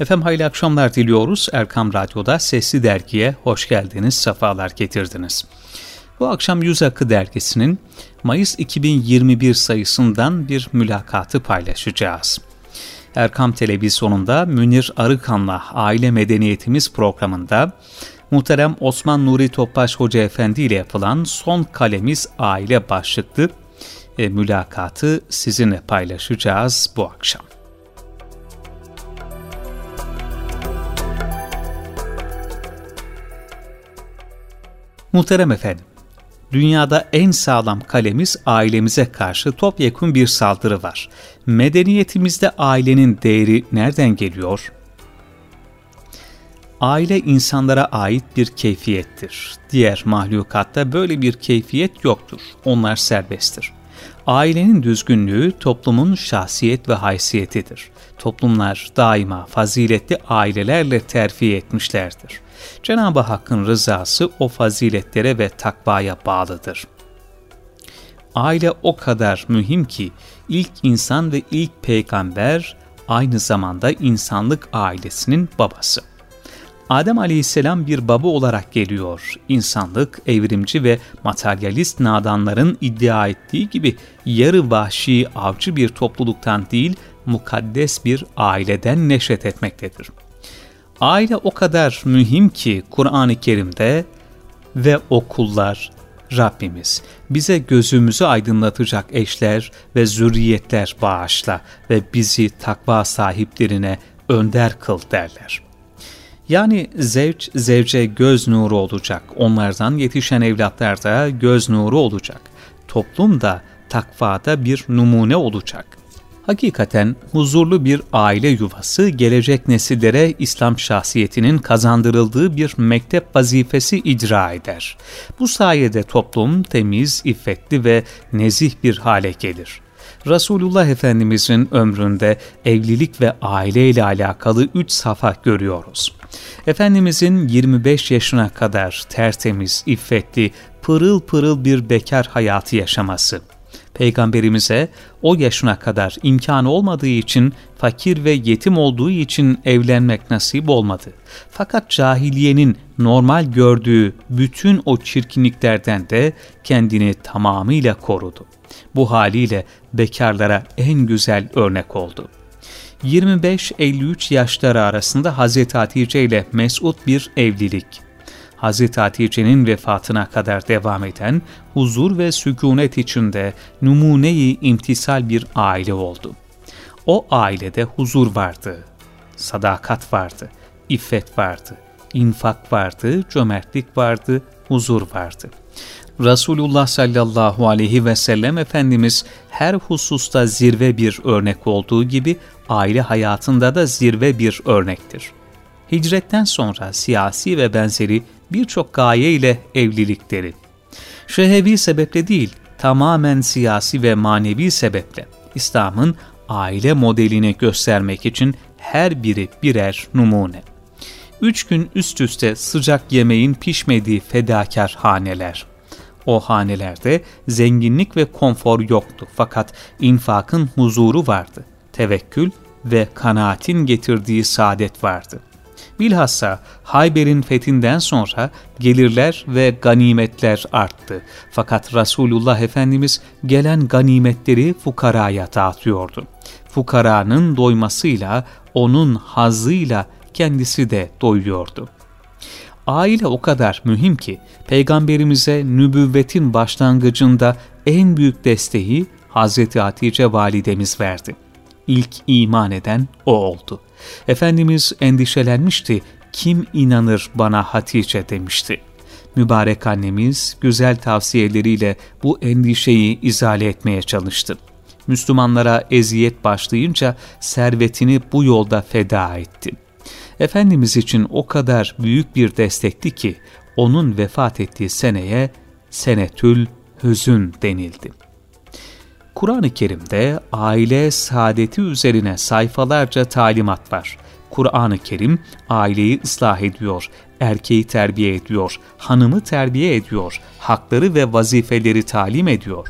Efendim hayırlı akşamlar diliyoruz. Erkam Radyo'da Sesli Dergi'ye hoş geldiniz, sefalar getirdiniz. Bu akşam Yüz Akı Dergisi'nin Mayıs 2021 sayısından bir mülakatı paylaşacağız. Erkam Televizyonu'nda Münir Arıkan'la Aile Medeniyetimiz programında muhterem Osman Nuri Topbaş Hoca Efendi ile yapılan Son Kalemiz Aile başlıklı mülakatı sizinle paylaşacağız bu akşam. Muhterem efendim, dünyada en sağlam kalemiz ailemize karşı topyekun bir saldırı var. Medeniyetimizde ailenin değeri nereden geliyor? Aile insanlara ait bir keyfiyettir. Diğer mahlukatta böyle bir keyfiyet yoktur. Onlar serbesttir. Ailenin düzgünlüğü toplumun şahsiyet ve haysiyetidir. Toplumlar daima faziletli ailelerle terfi etmişlerdir. Cenab-ı Hakk'ın rızası o faziletlere ve takvaya bağlıdır. Aile o kadar mühim ki ilk insan ve ilk peygamber aynı zamanda insanlık ailesinin babası. Adem Aleyhisselam bir baba olarak geliyor. İnsanlık, evrimci ve materyalist nadanların iddia ettiği gibi yarı vahşi avcı bir topluluktan değil, mukaddes bir aileden neşet etmektedir. Aile o kadar mühim ki Kur'an-ı Kerim'de ve o kullar, Rabbimiz bize gözümüzü aydınlatacak eşler ve zürriyetler bağışla ve bizi takva sahiplerine önder kıl derler. Yani zevç, zevce göz nuru olacak, onlardan yetişen evlatlar da göz nuru olacak, toplum da takvada bir numune olacak. Hakikaten huzurlu bir aile yuvası gelecek nesillere İslam şahsiyetinin kazandırıldığı bir mektep vazifesi icra eder. Bu sayede toplum temiz, iffetli ve nezih bir hale gelir. Resulullah Efendimizin ömründe evlilik ve aile ile alakalı 3 safa görüyoruz. Efendimizin 25 yaşına kadar tertemiz, iffetli, pırıl pırıl bir bekar hayatı yaşaması. Peygamberimize o yaşına kadar imkanı olmadığı için, fakir ve yetim olduğu için evlenmek nasip olmadı. Fakat cahiliyenin normal gördüğü bütün o çirkinliklerden de kendini tamamıyla korudu. Bu haliyle bekarlara en güzel örnek oldu. 25-53 yaşları arasında Hazreti Hatice ile mesut bir evlilik. Hazreti Hatice'nin vefatına kadar devam eden huzur ve sükunet içinde numune-i imtisal bir aile oldu. O ailede huzur vardı, sadakat vardı, iffet vardı, infak vardı, cömertlik vardı, huzur vardı. Resulullah sallallahu aleyhi ve sellem Efendimiz her hususta zirve bir örnek olduğu gibi aile hayatında da zirve bir örnektir. Hicretten sonra siyasi ve benzeri birçok gaye ile evlilikleri. Şehevi sebeple değil, tamamen siyasi ve manevi sebeple İslam'ın aile modelini göstermek için her biri birer numune. 3 gün üst üste sıcak yemeğin pişmediği fedakar haneler. O hanelerde zenginlik ve konfor yoktu fakat infakın huzuru vardı. Tevekkül ve kanaatin getirdiği saadet vardı. Bilhassa Hayber'in fethinden sonra gelirler ve ganimetler arttı. Fakat Resulullah Efendimiz gelen ganimetleri fukaraya dağıtıyordu. Fukaranın doymasıyla, onun hazzıyla kendisi de doyuyordu. Aile o kadar mühim ki Peygamberimize nübüvvetin başlangıcında en büyük desteği Hazreti Hatice validemiz verdi. İlk iman eden o oldu. Efendimiz endişelenmişti, kim inanır bana Hatice demişti. Mübarek annemiz güzel tavsiyeleriyle bu endişeyi izale etmeye çalıştı. Müslümanlara eziyet başlayınca servetini bu yolda feda etti. Efendimiz için o kadar büyük bir destekti ki onun vefat ettiği seneye Senetül Hüzün denildi. Kur'an-ı Kerim'de aile saadeti üzerine sayfalarca talimat var. Kur'an-ı Kerim aileyi ıslah ediyor, erkeği terbiye ediyor, hanımı terbiye ediyor, hakları ve vazifeleri talim ediyor.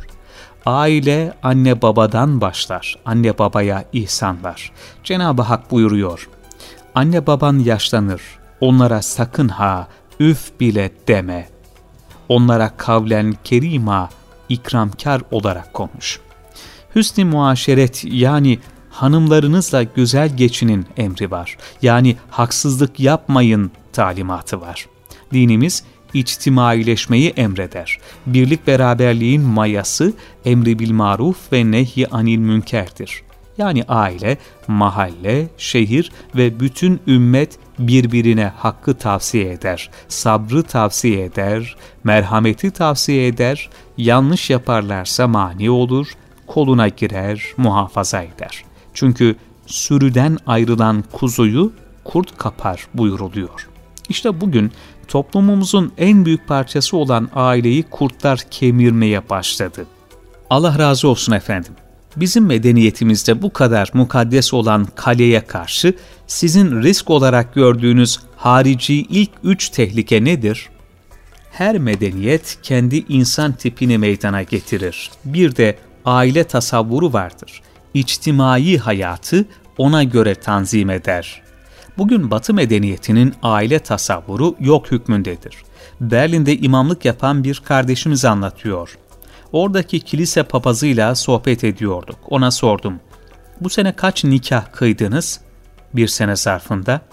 Aile anne babadan başlar, anne babaya ihsan var. Cenab-ı Hak buyuruyor, Anne baban yaşlanır, onlara sakın ha üf bile deme. Onlara kavlen kerima, ikramkar olarak konuş. Hüsn-i muaşeret yani hanımlarınızla güzel geçinin emri var. Yani haksızlık yapmayın talimatı var. Dinimiz içtimaileşmeyi emreder. Birlik beraberliğin mayası emri bil maruf ve nehy anil münkerdir. Yani aile, mahalle, şehir ve bütün ümmet birbirine hakkı tavsiye eder, sabrı tavsiye eder, merhameti tavsiye eder, yanlış yaparlarsa mani olur, koluna girer, muhafaza eder. Çünkü sürüden ayrılan kuzuyu kurt kapar buyuruluyor. İşte bugün toplumumuzun en büyük parçası olan aileyi kurtlar kemirmeye başladı. Allah razı olsun efendim. Bizim medeniyetimizde bu kadar mukaddes olan kaleye karşı sizin risk olarak gördüğünüz harici ilk 3 tehlike nedir? Her medeniyet kendi insan tipini meydana getirir. Bir de aile tasavvuru vardır. İçtimai hayatı ona göre tanzim eder. Bugün Batı medeniyetinin aile tasavvuru yok hükmündedir. Berlin'de imamlık yapan bir kardeşimiz anlatıyor. Oradaki kilise papazıyla sohbet ediyorduk. Ona sordum. Bu sene kaç nikah kıydınız? Bir sene zarfında.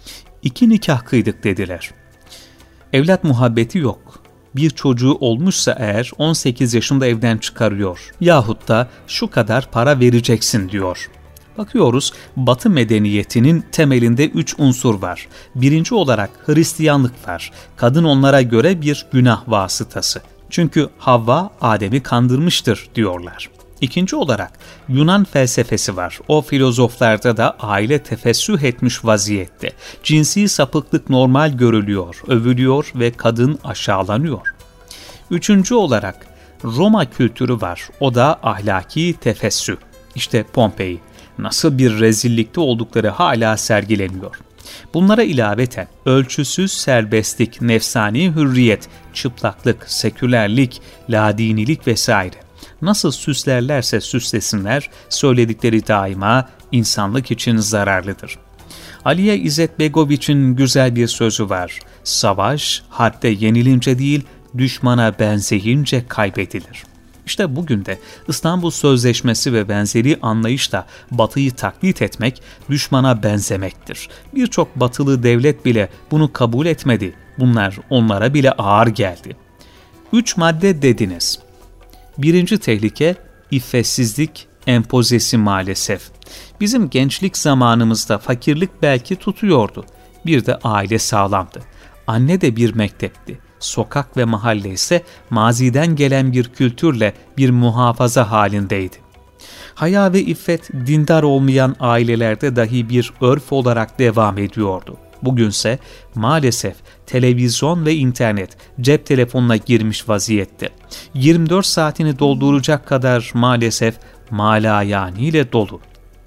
2 nikah kıydık dediler. Evlat muhabbeti yok. Bir çocuğu olmuşsa eğer 18 yaşında evden çıkarıyor. Yahut da şu kadar para vereceksin diyor. Bakıyoruz Batı medeniyetinin temelinde 3 unsur var. Birinci olarak Hristiyanlık var. Kadın onlara göre bir günah vasıtası. Çünkü Havva Adem'i kandırmıştır diyorlar. İkinci olarak Yunan felsefesi var. O filozoflarda da aile tefessüh etmiş vaziyette. Cinsi sapıklık normal görülüyor, övülüyor ve kadın aşağılanıyor. Üçüncü olarak Roma kültürü var. O da ahlaki tefessüh. İşte Pompei. Nasıl bir rezillikte oldukları hala sergileniyor. Bunlara ilaveten ölçüsüz serbestlik, nefsani hürriyet, çıplaklık, sekülerlik, ladinilik vesaire. Nasıl süslerlerse süslesinler, söyledikleri daima insanlık için zararlıdır. Aliye İzzet Begoviç'in güzel bir sözü var. Savaş, harpte yenilince değil, düşmana benzeyince kaybedilir. İşte bugün de İstanbul Sözleşmesi ve benzeri anlayışla Batı'yı taklit etmek, düşmana benzemektir. Birçok Batılı devlet bile bunu kabul etmedi. Bunlar onlara bile ağır geldi. 3 madde dediniz. Birinci tehlike, iffetsizlik empozesi maalesef. Bizim gençlik zamanımızda fakirlik belki tutuyordu. Bir de aile sağlamdı. Anne de bir mektepti. Sokak ve mahalle ise maziden gelen bir kültürle bir muhafaza halindeydi. Haya ve iffet dindar olmayan ailelerde dahi bir örf olarak devam ediyordu. Bugünse maalesef televizyon ve internet cep telefonuna girmiş vaziyette. 24 saatini dolduracak kadar maalesef malayaniyle dolu.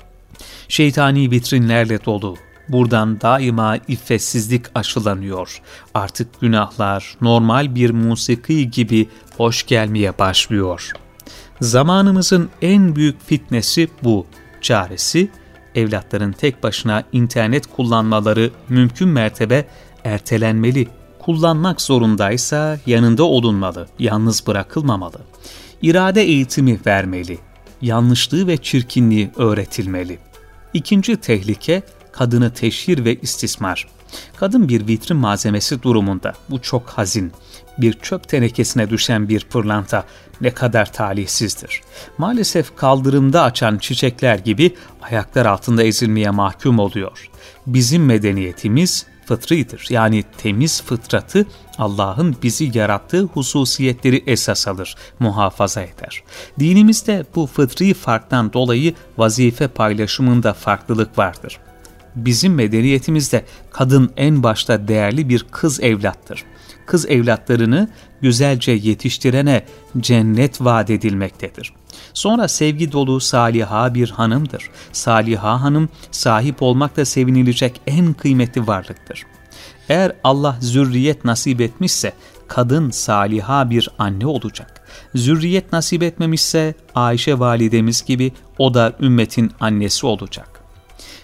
Şeytani vitrinlerle dolu. Buradan daima iffetsizlik aşılanıyor. Artık günahlar normal bir musiki gibi hoş gelmeye başlıyor. Zamanımızın en büyük fitnesi bu. Çaresi, evlatların tek başına internet kullanmaları mümkün mertebe ertelenmeli. Kullanmak zorundaysa yanında olunmalı, yalnız bırakılmamalı. İrade eğitimi vermeli. Yanlışlığı ve çirkinliği öğretilmeli. İkinci tehlike, kadını teşhir ve istismar. Kadın bir vitrin malzemesi durumunda. Bu çok hazin. Bir çöp tenekesine düşen bir pırlanta ne kadar talihsizdir. Maalesef kaldırımda açan çiçekler gibi ayaklar altında ezilmeye mahkum oluyor. Bizim medeniyetimiz fıtridir. Yani temiz fıtratı Allah'ın bizi yarattığı hususiyetleri esas alır, muhafaza eder. Dinimizde bu fıtri farktan dolayı vazife paylaşımında farklılık vardır. Bizim medeniyetimizde kadın en başta değerli bir kız evlattır. Kız evlatlarını güzelce yetiştirene cennet vaat edilmektedir. Sonra sevgi dolu saliha bir hanımdır. Saliha hanım sahip olmakta sevinilecek en kıymetli varlıktır. Eğer Allah zürriyet nasip etmişse kadın saliha bir anne olacak. Zürriyet nasip etmemişse Ayşe validemiz gibi o da ümmetin annesi olacak.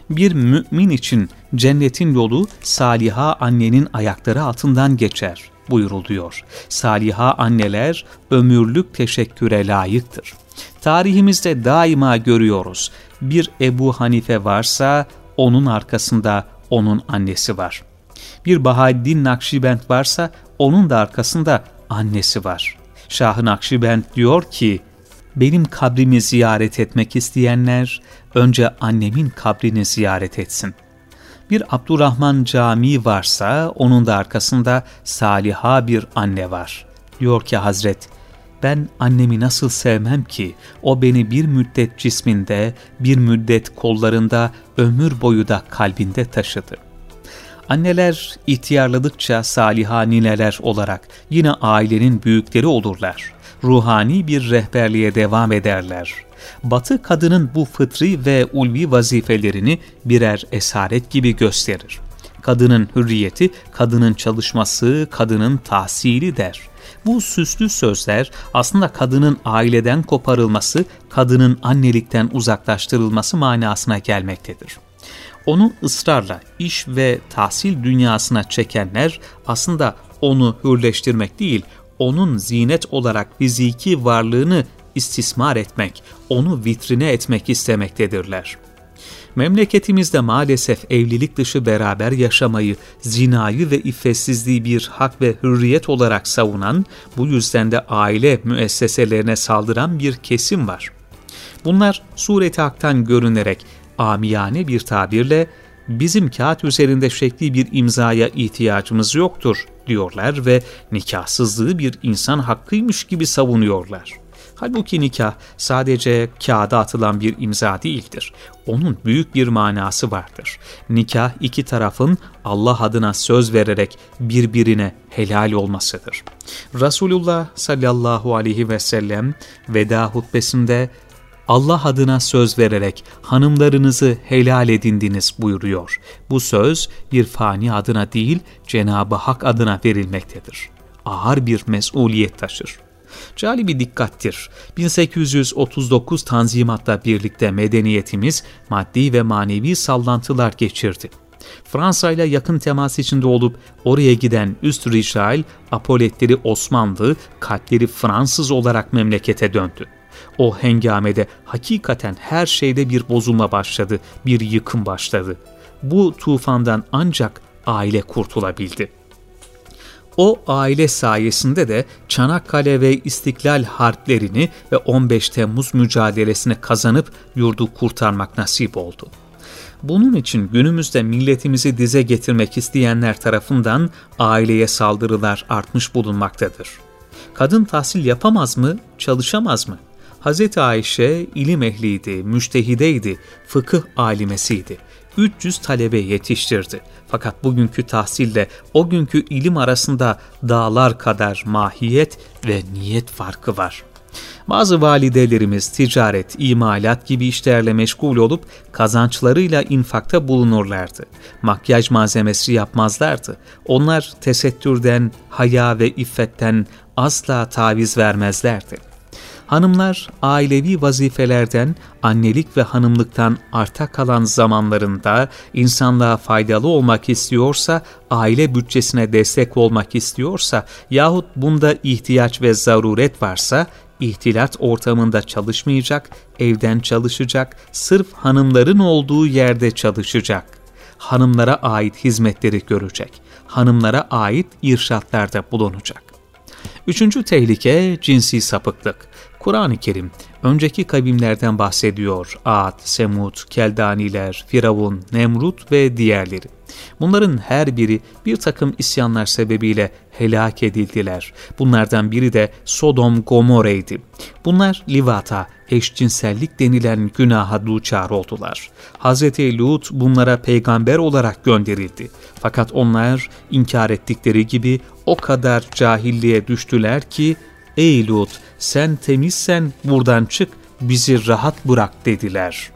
Bir mümin için cennetin yolu saliha annenin ayakları altından geçer buyuruluyor. Saliha anneler ömürlük teşekküre layıktır. Tarihimizde daima görüyoruz. Bir Ebu Hanife varsa onun arkasında onun annesi var. Bir Bahaeddin Nakşibend varsa onun da arkasında annesi var. Şah-ı Nakşibend diyor ki, benim kabrimi ziyaret etmek isteyenler önce annemin kabrini ziyaret etsin. Bir Abdurrahman Camii varsa onun da arkasında saliha bir anne var. Diyor ki Hazret, ben annemi nasıl sevmem ki, o beni bir müddet cisminde, bir müddet kollarında, ömür boyu da kalbinde taşıdı. Anneler ihtiyarladıkça saliha nineler olarak yine ailenin büyükleri olurlar. Ruhani bir rehberliğe devam ederler. Batı kadının bu fıtri ve ulvi vazifelerini birer esaret gibi gösterir. Kadının hürriyeti, kadının çalışması, kadının tahsili der. Bu süslü sözler aslında kadının aileden koparılması, kadının annelikten uzaklaştırılması manasına gelmektedir. Onu ısrarla iş ve tahsil dünyasına çekenler aslında onu hürleştirmek değil, onun zinet olarak fiziki varlığını istismar etmek, onu vitrine etmek istemektedirler. Memleketimizde maalesef evlilik dışı beraber yaşamayı, zinayı ve iffetsizliği bir hak ve hürriyet olarak savunan, bu yüzden de aile müesseselerine saldıran bir kesim var. Bunlar sureti haktan görünerek, amiyane bir tabirle, bizim kağıt üzerinde şekli bir imzaya ihtiyacımız yoktur diyorlar ve nikahsızlığı bir insan hakkıymış gibi savunuyorlar. Halbuki nikah sadece kağıda atılan bir imza değildir. Onun büyük bir manası vardır. Nikah iki tarafın Allah adına söz vererek birbirine helal olmasıdır. Resulullah sallallahu aleyhi ve sellem veda hutbesinde Allah adına söz vererek hanımlarınızı helal edindiniz buyuruyor. Bu söz bir fani adına değil, Cenab-ı Hak adına verilmektedir. Ağır bir mesuliyet taşır. Cali bir dikkattir. 1839 Tanzimat'la birlikte medeniyetimiz maddi ve manevi sallantılar geçirdi. Fransa ile yakın temas içinde olup oraya giden üst rical, apoletleri Osmanlı, kalpleri Fransız olarak memlekete döndü. O hengamede hakikaten her şeyde bir bozulma başladı, bir yıkım başladı. Bu tufandan ancak aile kurtulabildi. O aile sayesinde de Çanakkale ve İstiklal harplerini ve 15 Temmuz mücadelesini kazanıp yurdu kurtarmak nasip oldu. Bunun için günümüzde milletimizi dize getirmek isteyenler tarafından aileye saldırılar artmış bulunmaktadır. Kadın tahsil yapamaz mı, çalışamaz mı? Hz. Ayşe ilim ehliydi, müçtehideydi, fıkıh alimesiydi. 300 talebe yetiştirdi. Fakat bugünkü tahsille o günkü ilim arasında dağlar kadar mahiyet ve niyet farkı var. Bazı validelerimiz ticaret, imalat gibi işlerle meşgul olup kazançlarıyla infakta bulunurlardı. Makyaj malzemesi yapmazlardı. Onlar tesettürden, haya ve iffetten asla taviz vermezlerdi. Hanımlar ailevi vazifelerden, annelik ve hanımlıktan arta kalan zamanlarında insanlığa faydalı olmak istiyorsa, aile bütçesine destek olmak istiyorsa yahut bunda ihtiyaç ve zaruret varsa, ihtilat ortamında çalışmayacak, evden çalışacak, sırf hanımların olduğu yerde çalışacak. Hanımlara ait hizmetleri görecek, hanımlara ait irşatlarda bulunacak. Üçüncü tehlike cinsi sapıklık. Kur'an-ı Kerim önceki kavimlerden bahsediyor. Ad, Semud, Keldaniler, Firavun, Nemrut ve diğerleri. Bunların her biri bir takım isyanlar sebebiyle helak edildiler. Bunlardan biri de Sodom Gomorre'ydi. Bunlar livata, eşcinsellik denilen günaha duçar oldular. Hz. Lut bunlara peygamber olarak gönderildi. Fakat onlar inkar ettikleri gibi o kadar cahilliğe düştüler ki, "Ey Lut, sen temizsen buradan çık, bizi rahat bırak" dediler.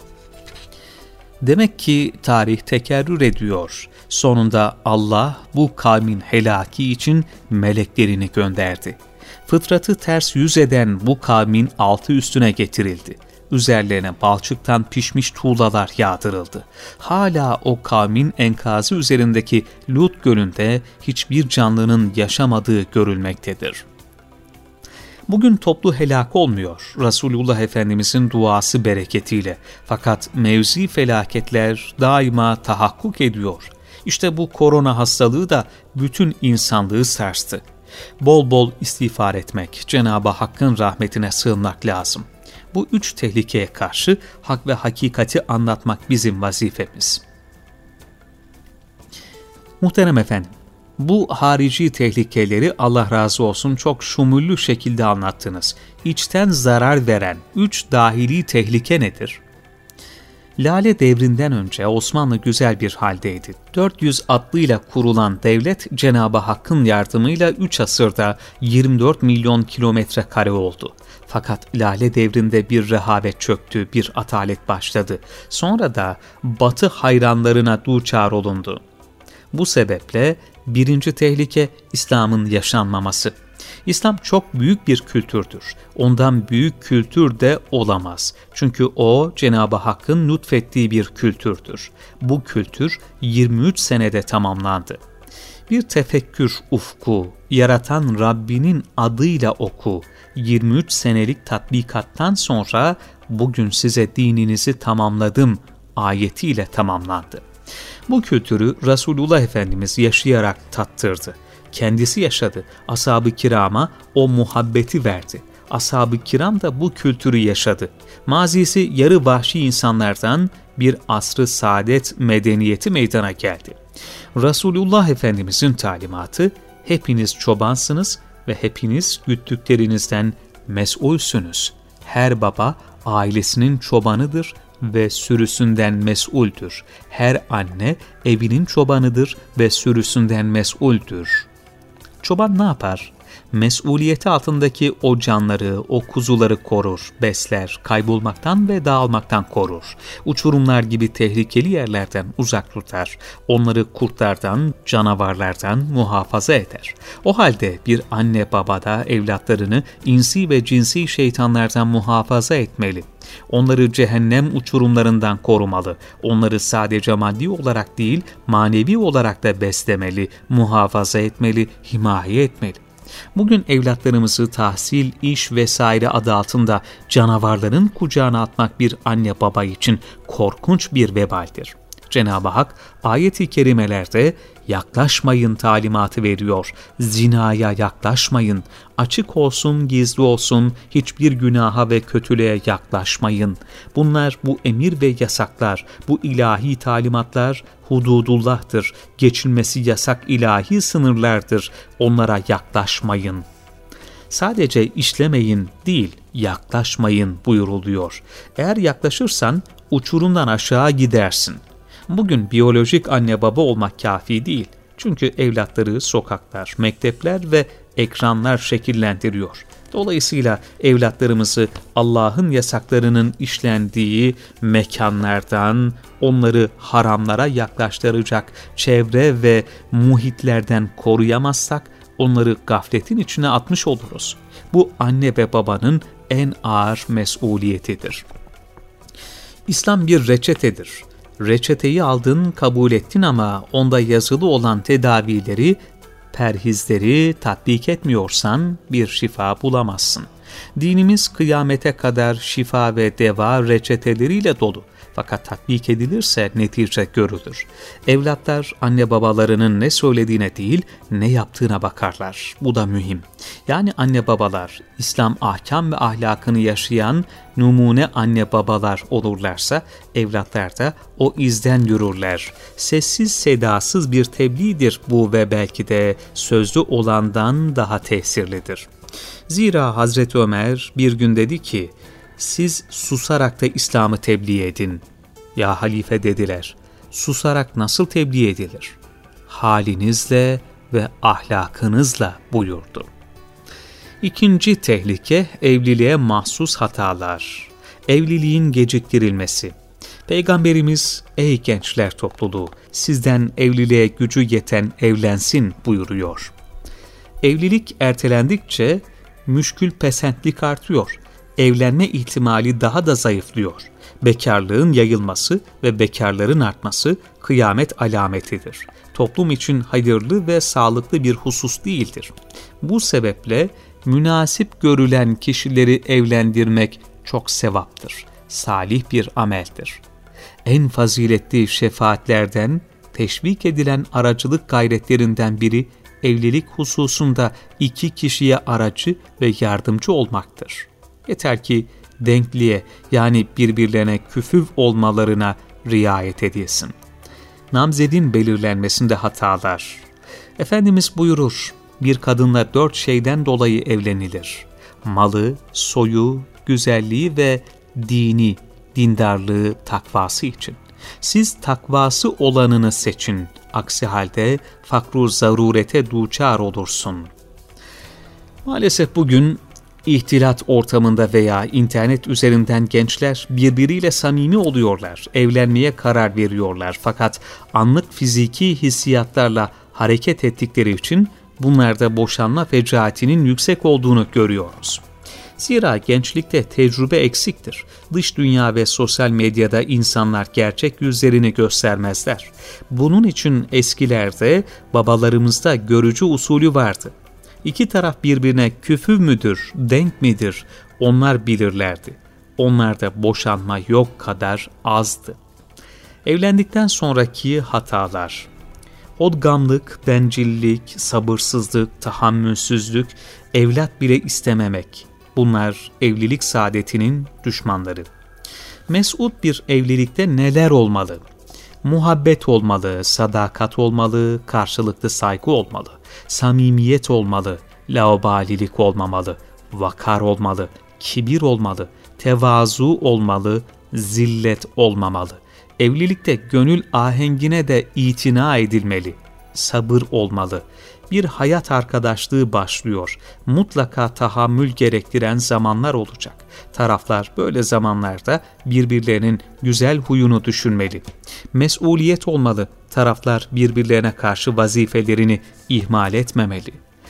Demek ki tarih tekerrür ediyor. Sonunda Allah bu kavmin helaki için meleklerini gönderdi. Fıtratı ters yüz eden bu kavmin altı üstüne getirildi. üzerlerine balçıktan pişmiş tuğlalar yağdırıldı. Hala o kavmin enkazı üzerindeki Lut Gölü'nde hiçbir canlının yaşamadığı görülmektedir. Bugün toplu helak olmuyor Resulullah Efendimizin duası bereketiyle. Fakat mevzi felaketler daima tahakkuk ediyor. İşte bu korona hastalığı da bütün insanlığı sarstı. Bol bol istiğfar etmek, Cenab-ı Hakk'ın rahmetine sığınmak lazım. Bu 3 tehlikeye karşı hak ve hakikati anlatmak bizim vazifemiz. Muhterem efendim, bu harici tehlikeleri Allah razı olsun çok şumullü şekilde anlattınız. İçten zarar veren 3 dahili tehlike nedir? Lale devrinden önce Osmanlı güzel bir haldeydi. 400 atlıyla kurulan devlet Cenab-ı Hakk'ın yardımıyla 3 asırda 24 milyon kilometre kare oldu. Fakat Lale devrinde bir rehavet çöktü, bir atalet başladı. Sonra da Batı hayranlarına duçar olundu. Bu sebeple birinci tehlike İslam'ın yaşanmaması. İslam çok büyük bir kültürdür. Ondan büyük kültür de olamaz. Çünkü o Cenab-ı Hakk'ın lütfettiği bir kültürdür. Bu kültür 23 senede tamamlandı. Bir tefekkür ufku, yaratan Rabbinin adıyla oku. 23 senelik tatbikattan sonra bugün size dininizi tamamladım ayetiyle tamamlandı. Bu kültürü Resulullah Efendimiz yaşayarak tattırdı. Kendisi yaşadı. Ashab-ı kirama o muhabbeti verdi. Ashab-ı kiram da bu kültürü yaşadı. Mazisi yarı vahşi insanlardan bir asr-ı saadet medeniyeti meydana geldi. Resulullah Efendimizin talimatı, hepiniz çobansınız ve hepiniz güttüklerinizden mesulsünüz. Her baba ailesinin çobanıdır ve sürüsünden mesuldür. Her anne evinin çobanıdır ve sürüsünden mesuldür. Çoban ne yapar? Mesuliyeti altındaki o canları, o kuzuları korur, besler, kaybolmaktan ve dağılmaktan korur. Uçurumlar gibi tehlikeli yerlerden uzak tutar. Onları kurtlardan, canavarlardan muhafaza eder. O halde bir anne baba da evlatlarını insi ve cinsi şeytanlardan muhafaza etmeli. Onları cehennem uçurumlarından korumalı. Onları sadece maddi olarak değil, manevi olarak da beslemeli, muhafaza etmeli, himaye etmeli. Bugün evlatlarımızı tahsil, iş vesaire adı altında canavarların kucağına atmak bir anne baba için korkunç bir vebaldir. Cenab-ı Hak ayet-i kerimelerde yaklaşmayın talimatı veriyor. Zinaya yaklaşmayın. Açık olsun, gizli olsun, hiçbir günaha ve kötülüğe yaklaşmayın. Bunlar, bu emir ve yasaklar, bu ilahi talimatlar hududullah'tır. Geçilmesi yasak ilahi sınırlardır. Onlara yaklaşmayın. Sadece işlemeyin değil, yaklaşmayın buyuruluyor. Eğer yaklaşırsan uçurumdan aşağı gidersin. Bugün biyolojik anne baba olmak kafi değil. Çünkü evlatları sokaklar, mektepler ve ekranlar şekillendiriyor. Dolayısıyla evlatlarımızı Allah'ın yasaklarının işlendiği mekanlardan, onları haramlara yaklaştıracak çevre ve muhitlerden koruyamazsak onları gafletin içine atmış oluruz. Bu anne ve babanın en ağır mesuliyetidir. İslam bir reçetedir. Reçeteyi aldın, kabul ettin ama onda yazılı olan tedavileri, perhizleri tatbik etmiyorsan bir şifa bulamazsın. Dinimiz kıyamete kadar şifa ve deva reçeteleriyle dolu. Fakat tatbik edilirse netice görülür. Evlatlar anne babalarının ne söylediğine değil, ne yaptığına bakarlar. Bu da mühim. Yani anne babalar, İslam ahkam ve ahlakını yaşayan numune anne babalar olurlarsa, evlatlar da o izden yürürler. Sessiz sedasız bir tebliğdir bu ve belki de sözlü olandan daha tesirlidir. Zira Hazreti Ömer bir gün dedi ki, siz susarak da İslam'ı tebliğ edin. Ya halife dediler, susarak nasıl tebliğ edilir? Halinizle ve ahlakınızla buyurdu. İkinci tehlike, evliliğe mahsus hatalar. Evliliğin geciktirilmesi. Peygamberimiz, ey gençler topluluğu, sizden evliliğe gücü yeten evlensin buyuruyor. Evlilik ertelendikçe müşkül pesentlik artıyor. evlenme ihtimali daha da zayıflıyor. Bekarlığın yayılması ve bekarların artması kıyamet alametidir. Toplum için hayırlı ve sağlıklı bir husus değildir. Bu sebeple münasip görülen kişileri evlendirmek çok sevaptır, salih bir ameldir. En faziletli şefaatlerden, teşvik edilen aracılık gayretlerinden biri, evlilik hususunda 2 kişiye aracı ve yardımcı olmaktır. Yeter ki denkliğe, yani birbirlerine küfüv olmalarına riayet edilsin. Namzedin belirlenmesinde hatalar. Efendimiz buyurur, bir kadınla 4 şeyden dolayı evlenilir: malı, soyu, güzelliği ve dini, dindarlığı, takvası için. Siz takvası olanını seçin, aksi halde fakru zarurete duçar olursun. Maalesef bugün ihtilat ortamında veya internet üzerinden gençler birbiriyle samimi oluyorlar, evlenmeye karar veriyorlar. Fakat anlık fiziki hissiyatlarla hareket ettikleri için bunlarda boşanma fecaatinin yüksek olduğunu görüyoruz. Zira gençlikte tecrübe eksiktir. Dış dünya ve sosyal medyada insanlar gerçek yüzlerini göstermezler. Bunun için eskilerde, babalarımızda görücü usulü vardı. 2 taraf birbirine küfür müdür, denk midir, onlar bilirlerdi. Onlarda boşanma yok kadar azdı. Evlendikten sonraki hatalar: hodgamlık, bencillik, sabırsızlık, tahammülsüzlük, evlat bile istememek. Bunlar evlilik saadetinin düşmanları. Mes'ud bir evlilikte neler olmalı? Muhabbet olmalı, sadakat olmalı, karşılıklı saygı olmalı, samimiyet olmalı, laubalilik olmamalı, vakar olmalı, kibir olmalı, tevazu olmalı, zillet olmamalı. Evlilikte gönül ahengine de itina edilmeli, sabır olmalı. Bir hayat arkadaşlığı başlıyor. Mutlaka tahammül gerektiren zamanlar olacak. Taraflar böyle zamanlarda birbirlerinin güzel huyunu düşünmeli. Mesuliyet olmalı. Taraflar birbirlerine karşı vazifelerini ihmal etmemeli.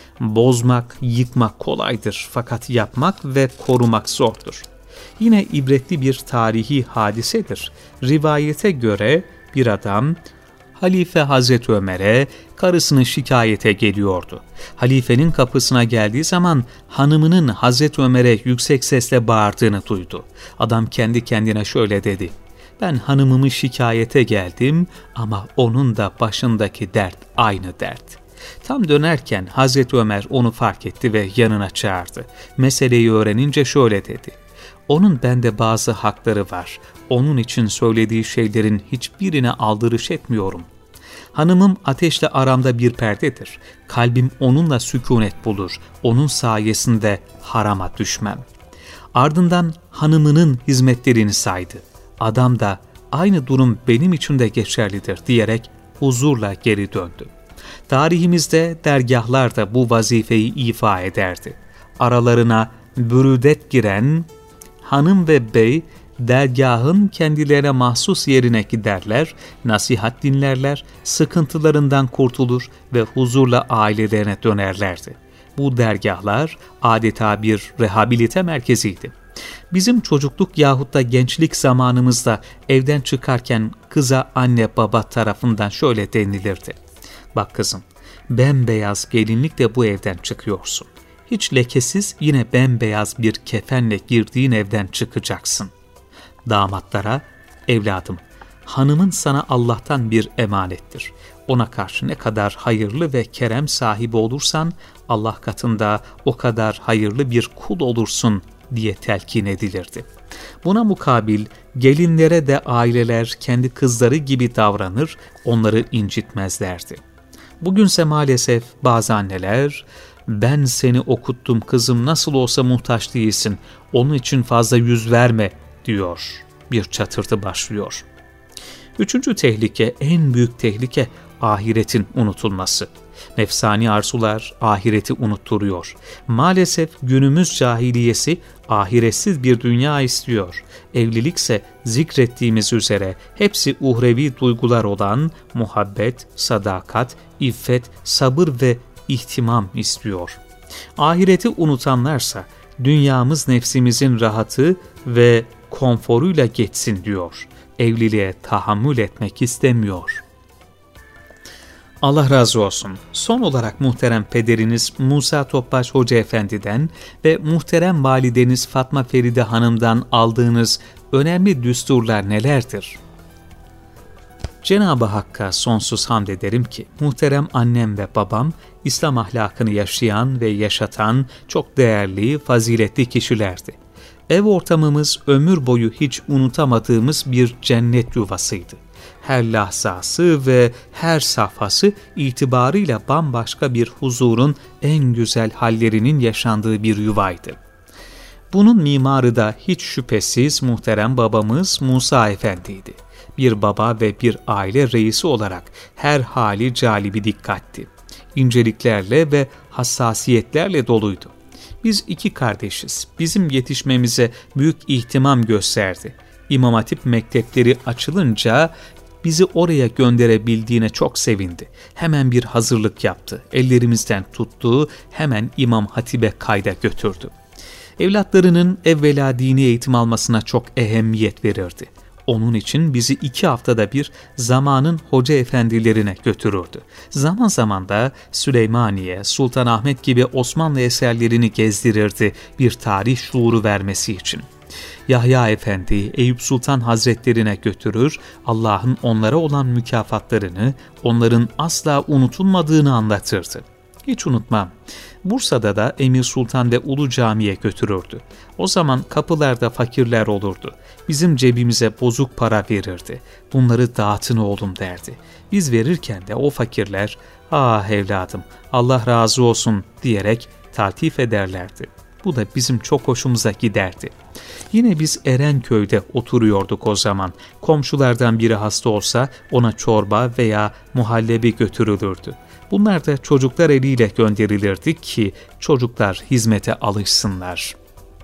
Bozmak, yıkmak kolaydır fakat yapmak ve korumak zordur. Yine ibretli bir tarihi hadisedir. Rivayete göre bir adam Halife Hazreti Ömer'e karısını şikayete geliyordu. Halifenin kapısına geldiği zaman hanımının Hazreti Ömer'e yüksek sesle bağırdığını duydu. Adam kendi kendine şöyle dedi: "Ben hanımımı şikayete geldim ama onun da başındaki dert aynı dert." Tam dönerken Hazreti Ömer onu fark etti ve yanına çağırdı. Meseleyi öğrenince şöyle dedi: "Onun bende bazı hakları var. Onun için söylediği şeylerin hiçbirine aldırış etmiyorum. Hanımım ateşle aramda bir perdedir. Kalbim onunla sükunet bulur. Onun sayesinde harama düşmem." Ardından hanımının hizmetlerini saydı. Adam da aynı durum benim için de geçerlidir diyerek huzurla geri döndü. Tarihimizde dergahlar da bu vazifeyi ifa ederdi. Aralarına bürüdet giren hanım ve bey, dergahın kendilerine mahsus yerine giderler, nasihat dinlerler, sıkıntılarından kurtulur ve huzurla ailelerine dönerlerdi. Bu dergahlar adeta bir rehabilite merkeziydi. Bizim çocukluk yahut da gençlik zamanımızda evden çıkarken kıza anne baba tarafından şöyle denilirdi: "Bak kızım, bembeyaz gelinlikle bu evden çıkıyorsun. Hiç lekesiz yine bembeyaz bir kefenle girdiğin evden çıkacaksın." Damatlara, "Evladım, hanımın sana Allah'tan bir emanettir. Ona karşı ne kadar hayırlı ve kerem sahibi olursan Allah katında o kadar hayırlı bir kul olursun" diye telkin edilirdi. Buna mukabil gelinlere de aileler kendi kızları gibi davranır, onları incitmezlerdi. Bugünse maalesef bazı anneler, "Ben seni okuttum kızım, nasıl olsa muhtaç değilsin, onun için fazla yüz verme" diyor. Bir çatırtı başlıyor. 3. tehlike, en büyük tehlike ahiretin unutulması. Nefsani arzular ahireti unutturuyor. Maalesef günümüz cahiliyesi ahiretsiz bir dünya istiyor. Evlilikse zikrettiğimiz üzere hepsi uhrevi duygular olan muhabbet, sadakat, iffet, sabır ve ihtimam istiyor. Ahireti unutanlarsa dünyamız nefsimizin rahatı ve konforuyla geçsin diyor. Evliliğe tahammül etmek istemiyor. Allah razı olsun. Son olarak muhterem pederiniz Musa Topbaş Hoca Efendi'den ve muhterem valideniz Fatma Feride Hanım'dan aldığınız önemli düsturlar nelerdir? Cenab-ı Hakk'a sonsuz hamd ederim ki muhterem annem ve babam İslam ahlakını yaşayan ve yaşatan çok değerli, faziletli kişilerdi. Ev ortamımız ömür boyu hiç unutamadığımız bir cennet yuvasıydı. Her lahzası ve her safhası itibarıyla bambaşka bir huzurun en güzel hallerinin yaşandığı bir yuvaydı. Bunun mimarı da hiç şüphesiz muhterem babamız Musa Efendi'ydi. Bir baba ve bir aile reisi olarak her hali calibi dikkatti. İnceliklerle ve hassasiyetlerle doluydu. Biz iki kardeşiz. Bizim yetişmemize büyük ihtimam gösterdi. İmam Hatip mektepleri açılınca bizi oraya gönderebildiğine çok sevindi. Hemen bir hazırlık yaptı. Ellerimizden tuttu, hemen İmam Hatip'e kayda götürdü. Evlatlarının evvela dini eğitim almasına çok ehemmiyet verirdi. Onun için bizi 2 haftada bir zamanın hoca efendilerine götürürdü. Zaman zaman da Süleymaniye, Sultanahmet gibi Osmanlı eserlerini gezdirirdi bir tarih şuuru vermesi için. Yahya Efendi, Eyüp Sultan Hazretlerine götürür, Allah'ın onlara olan mükafatlarını, onların asla unutulmadığını anlatırdı. Hiç unutmam. Bursa'da da Emir Sultan ve Ulu Cami'ye götürürdü. O zaman kapılarda fakirler olurdu. Bizim cebimize bozuk para verirdi. Bunları dağıtın oğlum derdi. Biz verirken de o fakirler, "Ah evladım, Allah razı olsun" diyerek taltif ederlerdi. Bu da bizim çok hoşumuza giderdi. Yine biz Erenköy'de oturuyorduk o zaman. Komşulardan biri hasta olsa ona çorba veya muhallebi götürülürdü. Bunlar da çocuklar eliyle gönderilirdi ki çocuklar hizmete alışsınlar.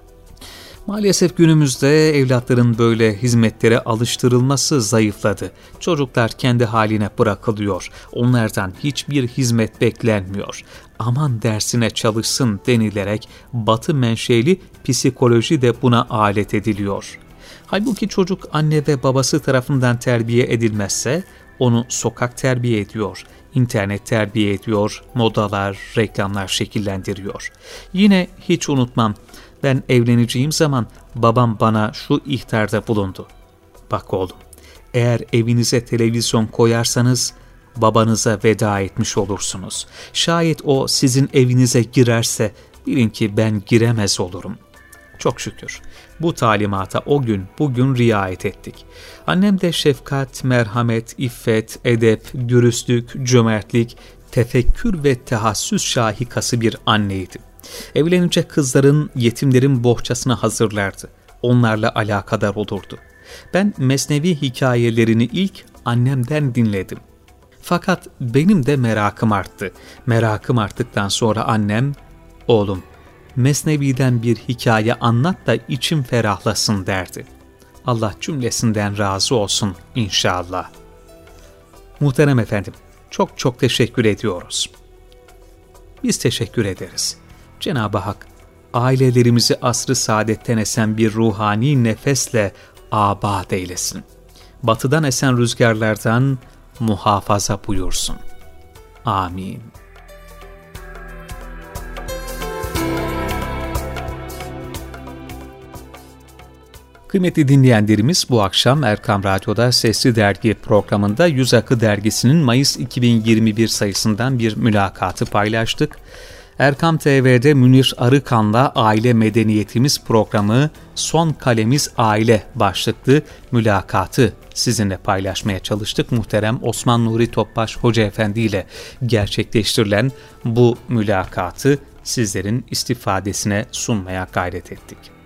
Maalesef günümüzde evlatların böyle hizmetlere alıştırılması zayıfladı. Çocuklar kendi haline bırakılıyor. Onlardan hiçbir hizmet beklenmiyor. Aman dersine çalışsın denilerek Batı menşeli psikoloji de buna alet ediliyor. Halbuki çocuk anne ve babası tarafından terbiye edilmezse onu sokak terbiye ediyor, internet terbiye ediyor, modalar, reklamlar şekillendiriyor. Yine hiç unutmam, ben evleneceğim zaman babam bana şu ihtarda bulundu. "Bak oğlum, eğer evinize televizyon koyarsanız babanıza veda etmiş olursunuz. Şayet o sizin evinize girerse bilin ki ben giremez olurum." Çok şükür bu talimata o gün bugün riayet ettik. Annem de şefkat, merhamet, iffet, edep, dürüstlük, cömertlik, tefekkür ve tehassüs şahikası bir anneydi. Evlenince kızların, yetimlerin bohçasını hazırlardı. Onlarla alakadar olurdu. Ben Mesnevi hikayelerini ilk annemden dinledim. Fakat benim de merakım arttı. Merakım arttıktan sonra annem, "Oğlum, Mesnevi'den bir hikaye anlat da içim ferahlasın" derdi. Allah cümlesinden razı olsun inşallah. Muhterem efendim, çok çok teşekkür ediyoruz. Biz teşekkür ederiz. Cenab-ı Hak ailelerimizi asr-ı saadetten esen bir ruhani nefesle abad eylesin. Batıdan esen rüzgarlardan muhafaza buyursun. Amin. Kıymetli dinleyenlerimiz, bu akşam Erkam Radyo'da Sesli Dergi programında Yüz Akı Dergisi'nin Mayıs 2021 sayısından bir mülakatı paylaştık. Erkam TV'de Münir Arıkan'la Aile Medeniyetimiz programı Son Kalemiz Aile başlıklı mülakatı sizinle paylaşmaya çalıştık. Muhterem Osman Nuri Topbaş Hoca Efendi ile gerçekleştirilen bu mülakatı sizlerin istifadesine sunmaya gayret ettik.